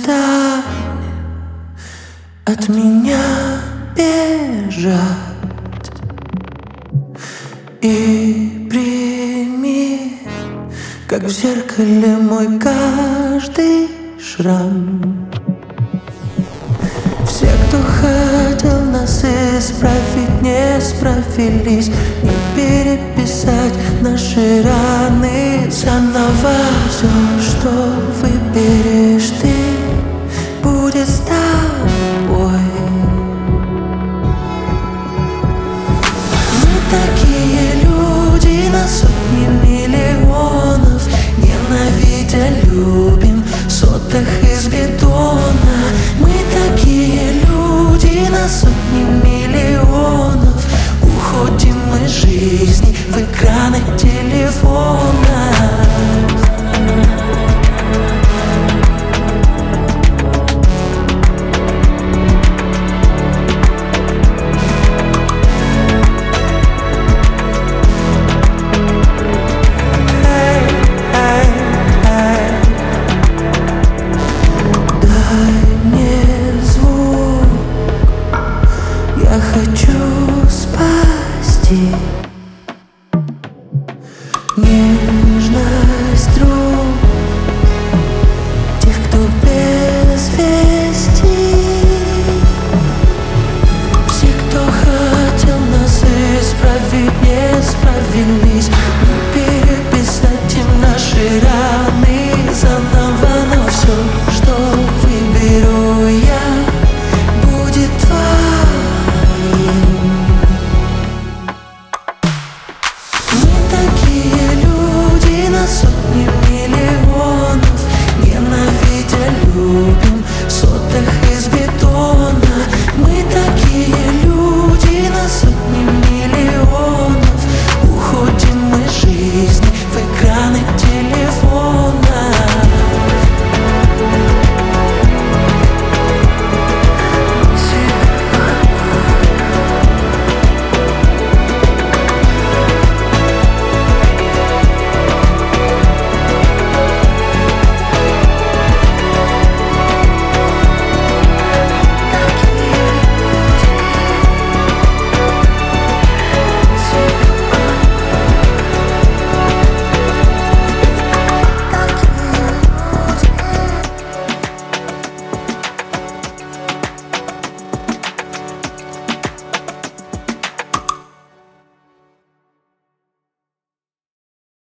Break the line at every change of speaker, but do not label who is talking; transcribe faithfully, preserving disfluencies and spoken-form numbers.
даль от меня бежать. И прими, как в зеркале, мой каждый шрам. Все, кто хотел нас исправить, не справились. Не переписать наши раны заново. Все, что выберешь ты, будет с тобой. Мы такие люди на сотни миллионов, ненавидя любим в сотах из бетона. Мы такие люди на сотни миллионов, уходим из жизни в экраны телефона. Я хочу спасти нежность рук тех, кто без вести. Все, кто хотел нас исправить, не справились. Не переписать им наши раны заново. Но все, что выберу я, будет твоим. Мы такие люди на сотни